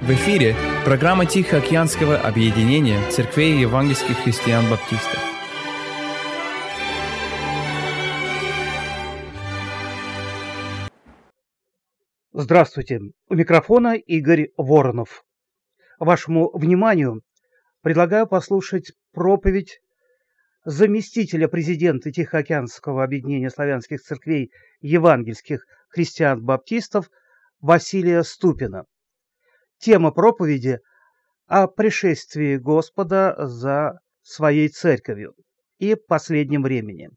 В эфире программа Тихоокеанского объединения церквей евангельских христиан-баптистов. Здравствуйте! У микрофона Игорь Воронов. Вашему вниманию предлагаю послушать проповедь заместителя президента Тихоокеанского объединения славянских церквей евангельских христиан-баптистов Василия Ступина. Тема проповеди о пришествии Господа за своей церковью и последнем времени.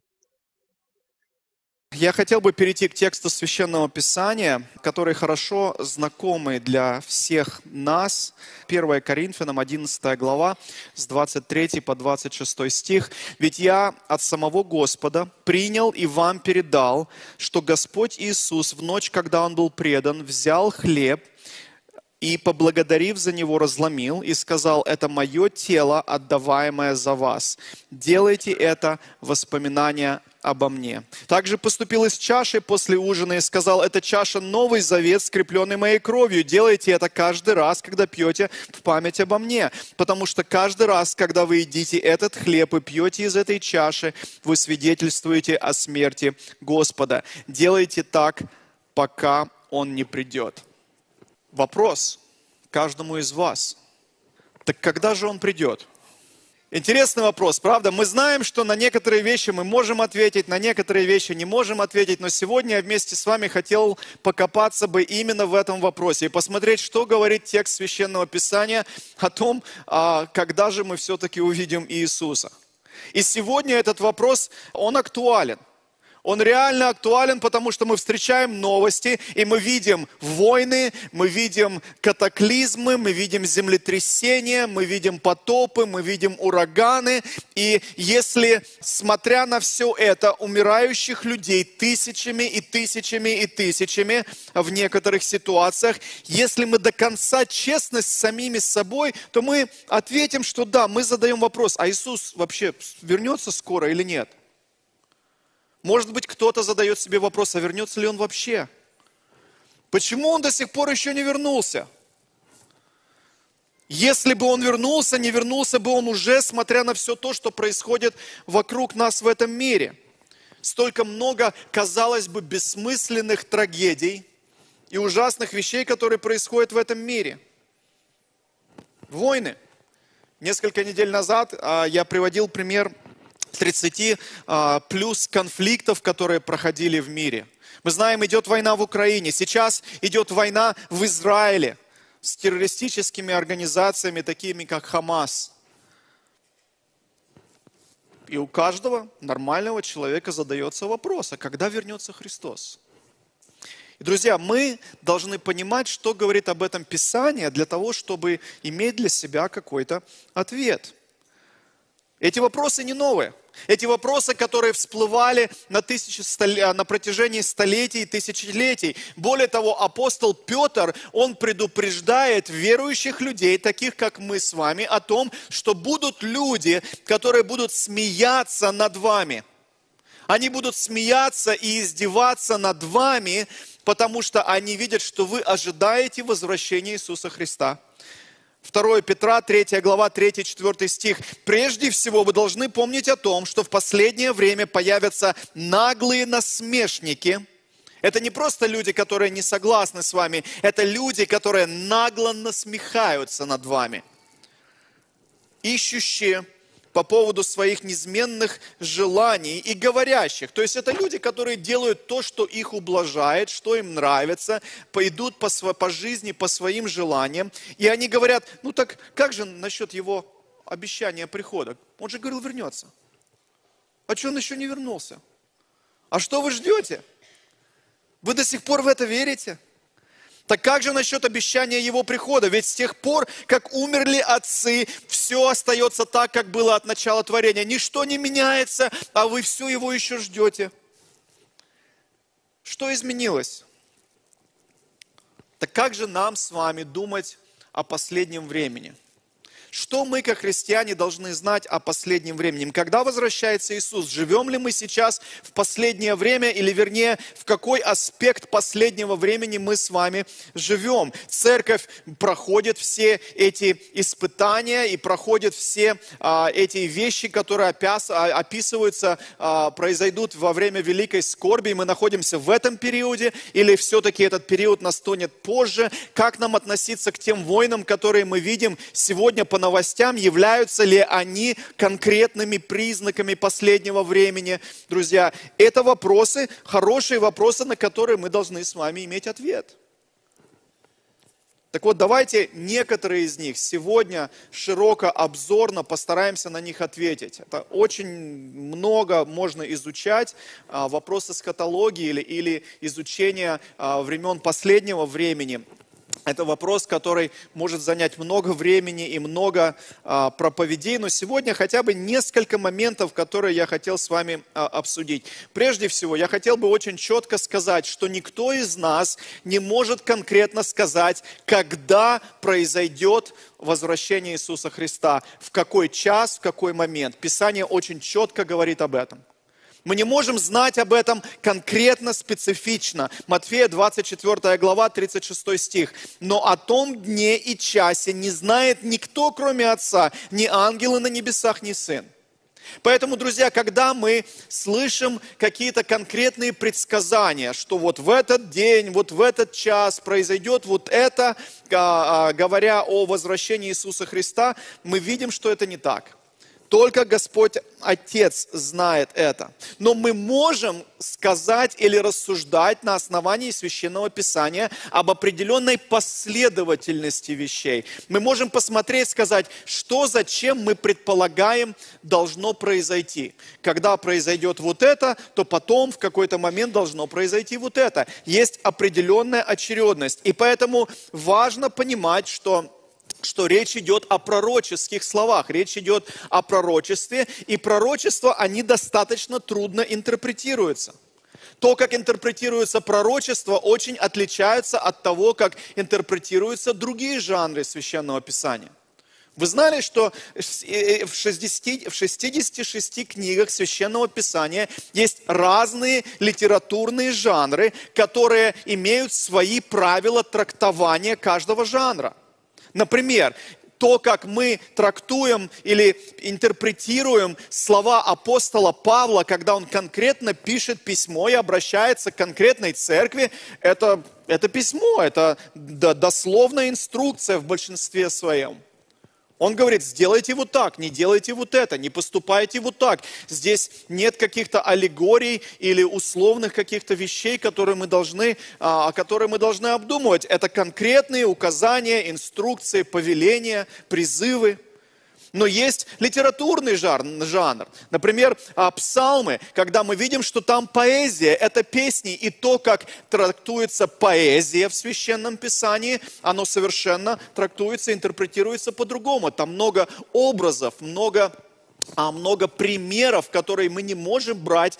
Я хотел бы перейти к тексту Священного Писания, который хорошо знакомый для всех нас. 1 Коринфянам 11 глава, с 23 по 26 стих. «Ведь я от самого Господа принял и вам передал, что Господь Иисус в ночь, когда Он был предан, взял хлеб и, поблагодарив за него, разломил и сказал: это мое тело, отдаваемое за вас. Делайте это в воспоминание обо мне. Также поступил и с чашей после ужина и сказал: это чаша новый завет, скрепленный моей кровью. Делайте это каждый раз, когда пьете, в память обо мне. Потому что каждый раз, когда вы едите этот хлеб и пьете из этой чаши, вы свидетельствуете о смерти Господа. Делайте так, пока Он не придет». Вопрос каждому из вас. Так когда же Он придет? Интересный вопрос, правда? Мы знаем, что на некоторые вещи мы можем ответить, на некоторые вещи не можем ответить, но сегодня я вместе с вами хотел покопаться бы именно в этом вопросе и посмотреть, что говорит текст Священного Писания о том, когда же мы все-таки увидим Иисуса. И сегодня этот вопрос, он актуален. Он реально актуален, потому что мы встречаем новости, и мы видим войны, мы видим катаклизмы, мы видим землетрясения, мы видим потопы, мы видим ураганы. И если, смотря на все это, умирающих людей тысячами и тысячами и тысячами в некоторых ситуациях, если мы до конца честны с самими собой, то мы ответим, что да, мы задаем вопрос: а Иисус вообще вернется скоро или нет? Может быть, кто-то задает себе вопрос, а вернется ли Он вообще? Почему Он до сих пор еще не вернулся? Если бы Он вернулся, не вернулся бы Он уже, смотря на все то, что происходит вокруг нас в этом мире. Столько много, казалось бы, бессмысленных трагедий и ужасных вещей, которые происходят в этом мире. Войны. Несколько недель назад я приводил пример 30 плюс конфликтов, которые проходили в мире. Мы знаем, идет война в Украине, сейчас идет война в Израиле с террористическими организациями, такими как Хамас. И у каждого нормального человека задается вопрос: а когда вернется Христос? И, друзья, мы должны понимать, что говорит об этом Писание, для того, чтобы иметь для себя какой-то ответ. Эти вопросы не новые. Эти вопросы, которые всплывали на протяжении столетий и тысячелетий. Более того, апостол Петр, он предупреждает верующих людей, таких как мы с вами, о том, что будут люди, которые будут смеяться над вами. Они будут смеяться и издеваться над вами, потому что они видят, что вы ожидаете возвращения Иисуса Христа. 2 Петра, 3 глава, 3-4 стих. «Прежде всего вы должны помнить о том, что в последнее время появятся наглые насмешники». Это не просто люди, которые не согласны с вами, это люди, которые нагло насмехаются над вами. «Ищущие по поводу своих неизменных желаний и говорящих». То есть это люди, которые делают то, что их ублажает, что им нравится, идут по жизни, по своим желаниям. И они говорят: ну так как же насчет его обещания прихода? Он же говорил, вернется. А что он еще не вернулся? А что вы ждете? Вы до сих пор в это верите? Так как же насчет обещания Его прихода? Ведь с тех пор, как умерли отцы, все остается так, как было от начала творения. Ничто не меняется, а вы все Его еще ждете. Что изменилось? Так как же нам с вами думать о последнем времени? Что мы, как христиане, должны знать о последнем времени? Когда возвращается Иисус? Живем ли мы сейчас в последнее время, или вернее, в какой аспект последнего времени мы с вами живем? Церковь проходит все эти испытания и проходит все эти вещи, которые описываются, произойдут во время великой скорби, и мы находимся в этом периоде, или все-таки этот период настанет позже? Как нам относиться к тем войнам, которые мы видим сегодня по новостям? Являются ли они конкретными признаками последнего времени? Друзья, это вопросы, хорошие вопросы, на которые мы должны с вами иметь ответ. Так вот, давайте некоторые из них сегодня широко, обзорно постараемся на них ответить. Это очень много можно изучать, вопросы эсхатологии или изучения времен последнего времени. Это вопрос, который может занять много времени и много проповедей, но сегодня хотя бы несколько моментов, которые я хотел с вами обсудить. Прежде всего, я хотел бы очень четко сказать, что никто из нас не может конкретно сказать, когда произойдет возвращение Иисуса Христа, в какой час, в какой момент. Писание очень четко говорит об этом. Мы не можем знать об этом конкретно, специфично. Матфея 24 глава, 36 стих. «Но о том дне и часе не знает никто, кроме Отца, ни ангелы на небесах, ни Сын». Поэтому, друзья, когда мы слышим какие-то конкретные предсказания, что вот в этот день, вот в этот час произойдет вот это, говоря о возвращении Иисуса Христа, мы видим, что это не так. Только Господь Отец знает это. Но мы можем сказать или рассуждать на основании Священного Писания об определенной последовательности вещей. Мы можем посмотреть, сказать, что, зачем мы предполагаем должно произойти. Когда произойдет вот это, то потом в какой-то момент должно произойти вот это. Есть определенная очередность. И поэтому важно понимать, что речь идет о пророческих словах, речь идет о пророчестве, и пророчества, они достаточно трудно интерпретируются. То, как интерпретируется пророчество, очень отличается от того, как интерпретируются другие жанры Священного Писания. Вы знали, что в 66 книгах Священного Писания есть разные литературные жанры, которые имеют свои правила трактования каждого жанра. Например, то, как мы трактуем или интерпретируем слова апостола Павла, когда он конкретно пишет письмо и обращается к конкретной церкви, это письмо, это дословная инструкция в большинстве своем. Он говорит, сделайте вот так, не делайте вот это, не поступайте вот так. Здесь нет каких-то аллегорий или условных каких-то вещей, которые мы должны обдумывать. Это конкретные указания, инструкции, повеления, призывы. Но есть литературный жанр. Например, псалмы, когда мы видим, что там поэзия, это песни, и то, как трактуется поэзия в Священном Писании, оно совершенно трактуется, интерпретируется по-другому. Там много образов, много примеров, которые мы не можем брать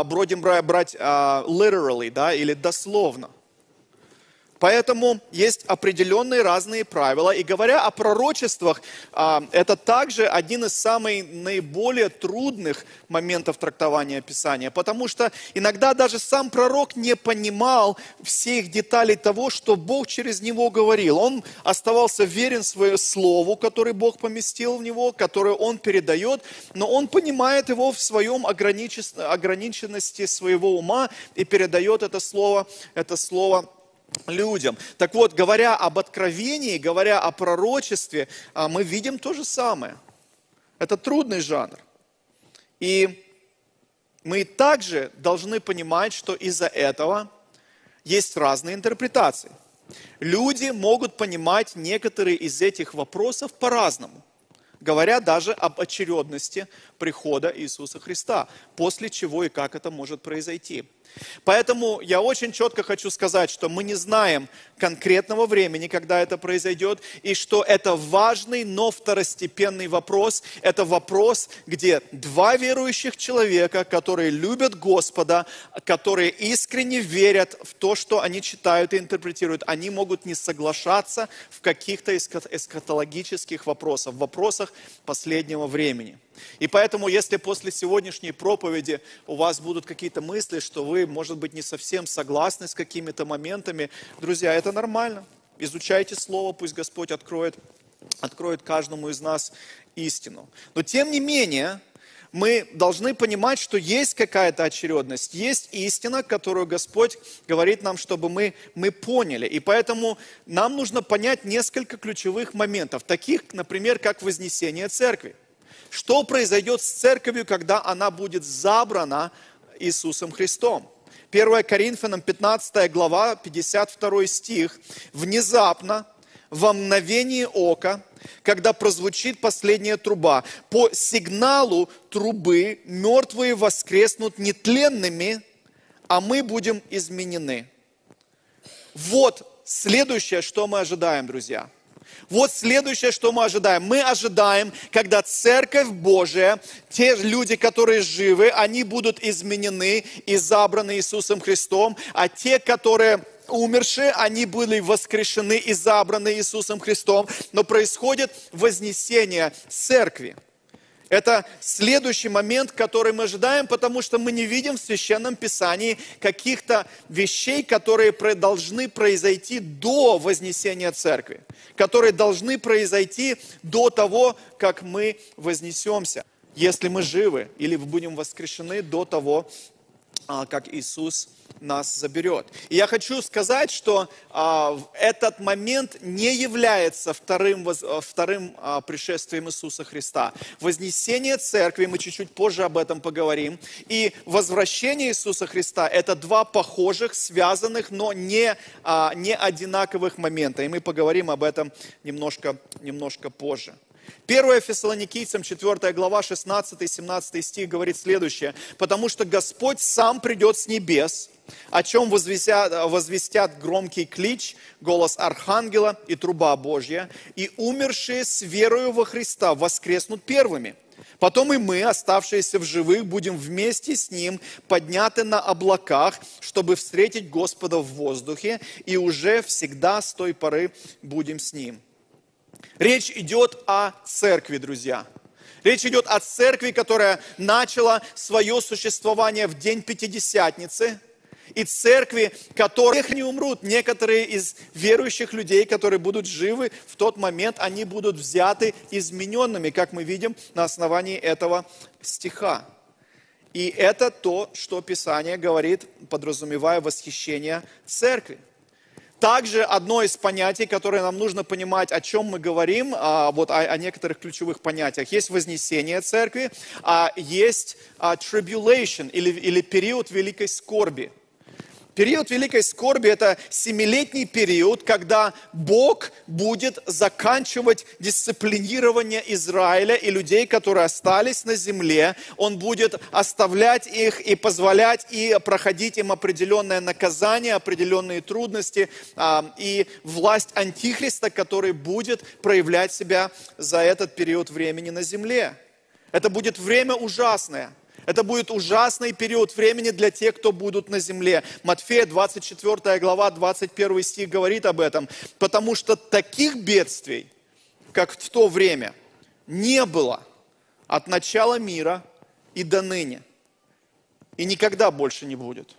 literally, да, или дословно. Поэтому есть определенные разные правила. И говоря о пророчествах, это также один из самых наиболее трудных моментов трактования Писания. Потому что иногда даже сам пророк не понимал всех деталей того, что Бог через него говорил. Он оставался верен своему слову, которое Бог поместил в него, которое он передает, но он понимает его в своем ограниченности своего ума и передает это слово людям. Так вот, говоря об откровении, говоря о пророчестве, мы видим то же самое. Это трудный жанр. И мы также должны понимать, что из-за этого есть разные интерпретации. Люди могут понимать некоторые из этих вопросов по-разному. Говоря даже об очередности прихода Иисуса Христа. После чего и как это может произойти. Поэтому я очень четко хочу сказать, что мы не знаем конкретного времени, когда это произойдет, и что это важный, но второстепенный вопрос. Это вопрос, где два верующих человека, которые любят Господа, которые искренне верят в то, что они читают и интерпретируют, они могут не соглашаться в каких-то эсхатологических вопросах, в вопросах последнего времени. И поэтому, если после сегодняшней проповеди у вас будут какие-то мысли, что вы, может быть, не совсем согласны с какими-то моментами, друзья, это нормально. Изучайте Слово, пусть Господь откроет каждому из нас истину. Но тем не менее, мы должны понимать, что есть какая-то очередность, есть истина, которую Господь говорит нам, чтобы мы поняли. И поэтому нам нужно понять несколько ключевых моментов, таких, например, как вознесение церкви. Что произойдет с церковью, когда она будет забрана Иисусом Христом? 1 Коринфянам 15 глава, 52 стих. «Внезапно, во мгновение ока, когда прозвучит последняя труба, по сигналу трубы мертвые воскреснут нетленными, а мы будем изменены». Вот следующее, что мы ожидаем, друзья. Вот следующее, что мы ожидаем. Мы ожидаем, когда Церковь Божия, те люди, которые живы, они будут изменены и забраны Иисусом Христом, а те, которые умершие, они были воскрешены и забраны Иисусом Христом. Но происходит вознесение Церкви. Это следующий момент, который мы ожидаем, потому что мы не видим в Священном Писании каких-то вещей, которые должны произойти до вознесения Церкви, которые должны произойти до того, как мы вознесемся, если мы живы или будем воскрешены до того, как Иисус нас заберет. И я хочу сказать, что этот момент не является вторым пришествием Иисуса Христа. Вознесение церкви, мы чуть-чуть позже об этом поговорим, и возвращение Иисуса Христа – это два похожих, связанных, но не одинаковых момента. И мы поговорим об этом немножко позже. 1 Фессалоникийцам 4 глава 16-17 стих говорит следующее. «Потому что Господь сам придет с небес, о чем возвестят громкий клич, голос архангела и труба Божья, и умершие с верою во Христа воскреснут первыми. Потом и мы, оставшиеся в живых, будем вместе с Ним подняты на облаках, чтобы встретить Господа в воздухе, и уже всегда с той поры будем с Ним». Речь идет о церкви, друзья. Речь идет о церкви, которая начала свое существование в день Пятидесятницы. И церкви, которые не умрут. Некоторые из верующих людей, которые будут живы в тот момент, они будут взяты измененными, как мы видим на основании этого стиха. И это то, что Писание говорит, подразумевая восхищение церкви. Также одно из понятий, которое нам нужно понимать, о чем мы говорим, вот о некоторых ключевых понятиях. Есть вознесение церкви, а есть tribulation или период великой скорби. Период великой скорби – это 7-летний период, когда Бог будет заканчивать дисциплинирование Израиля и людей, которые остались на земле. Он будет оставлять их и позволять и проходить им определенное наказание, определенные трудности и власть Антихриста, который будет проявлять себя за этот период времени на земле. Это будет время ужасное. Это будет ужасный период времени для тех, кто будут на земле. Матфея 24 глава, 21 стих говорит об этом. Потому что таких бедствий, как в то время, не было от начала мира и до ныне. И никогда больше не будет.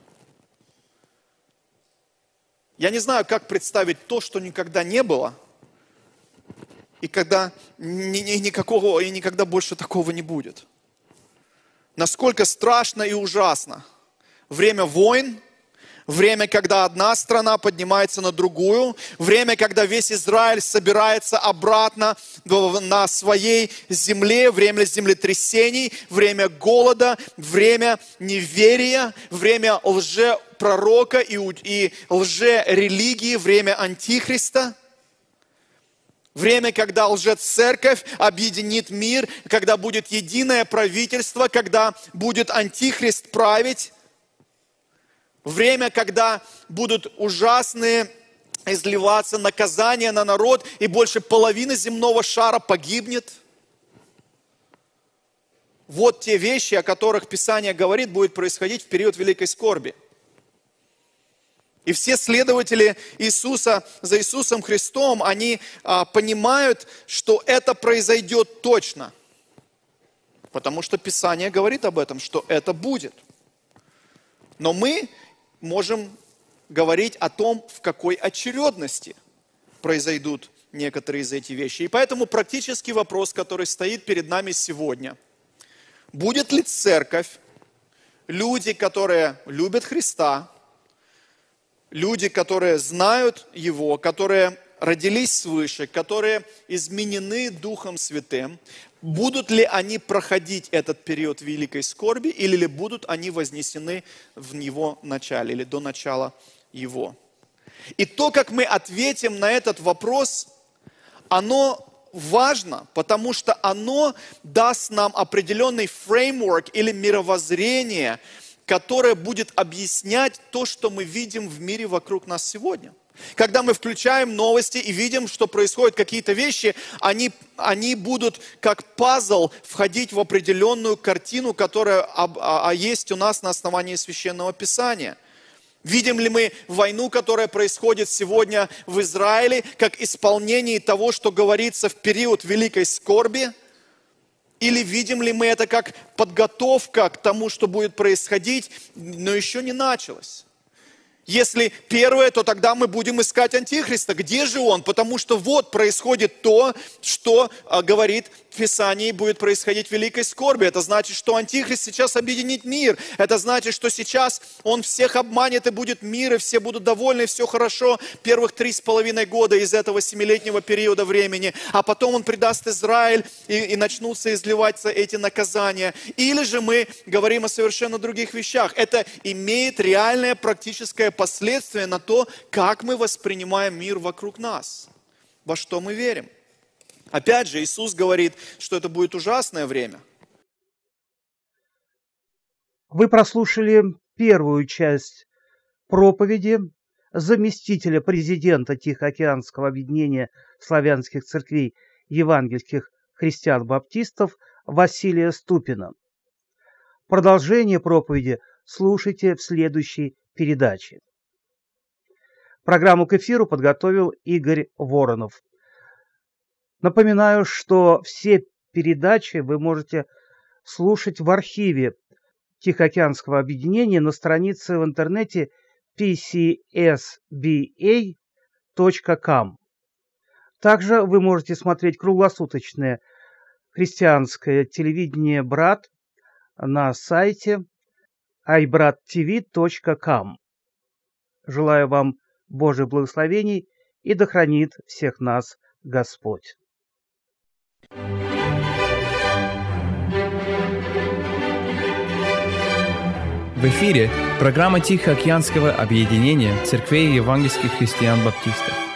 Я не знаю, как представить то, что никогда не было, и когда никакого, и никогда больше такого не будет. Насколько страшно и ужасно. Время войн, время, когда одна страна поднимается на другую, время, когда весь Израиль собирается обратно на своей земле, время землетрясений, время голода, время неверия, время лжепророка и лжерелигии, время Антихриста. Время, когда лжец-церковь объединит мир, когда будет единое правительство, когда будет антихрист править. Время, когда будут ужасные изливаться наказания на народ, и больше половины земного шара погибнет. Вот те вещи, о которых Писание говорит, будет происходить в период великой скорби. И все следователи Иисуса за Иисусом Христом, они понимают, что это произойдет точно. Потому что Писание говорит об этом, что это будет. Но мы можем говорить о том, в какой очередности произойдут некоторые из этих вещей. И поэтому практический вопрос, который стоит перед нами сегодня. Будет ли церковь, люди, которые любят Христа, люди, которые знают Его, которые родились свыше, которые изменены Духом Святым, будут ли они проходить этот период великой скорби, или будут они вознесены в Его начале, или до начала Его? И то, как мы ответим на этот вопрос, оно важно, потому что оно даст нам определенный фреймворк или мировоззрение, которое будет объяснять то, что мы видим в мире вокруг нас сегодня. Когда мы включаем новости и видим, что происходят какие-то вещи, они будут как пазл входить в определенную картину, которая есть у нас на основании Священного Писания. Видим ли мы войну, которая происходит сегодня в Израиле, как исполнение того, что говорится в период великой скорби? Или видим ли мы это как подготовка к тому, что будет происходить, но еще не началось? Если первое, то тогда мы будем искать Антихриста. Где же он? Потому что вот происходит то, что говорит в Писании, будет происходить в великой скорби. Это значит, что Антихрист сейчас объединит мир. Это значит, что сейчас он всех обманет, и будет мир, и все будут довольны, и все хорошо первых 3,5 года из этого 7-летнего периода времени. А потом он предаст Израиль, и начнутся изливаться эти наказания. Или же мы говорим о совершенно других вещах. Это имеет реальное практическое последствия на то, как мы воспринимаем мир вокруг нас, во что мы верим. Опять же, Иисус говорит, что это будет ужасное время. Вы прослушали первую часть проповеди заместителя президента Тихоокеанского объединения славянских церквей евангельских христиан-баптистов Василия Ступина. Продолжение проповеди слушайте в следующей передаче. Программу к эфиру подготовил Игорь Воронов. Напоминаю, что все передачи вы можете слушать в архиве Тихоокеанского объединения на странице в интернете pcsba.com. Также вы можете смотреть круглосуточное христианское телевидение «Брат» на сайте ibrattv.com. Желаю вам Божьих благословений, и да хранит всех нас Господь. В эфире программа Тихоокеанского объединения церквей евангельских христиан-баптистов.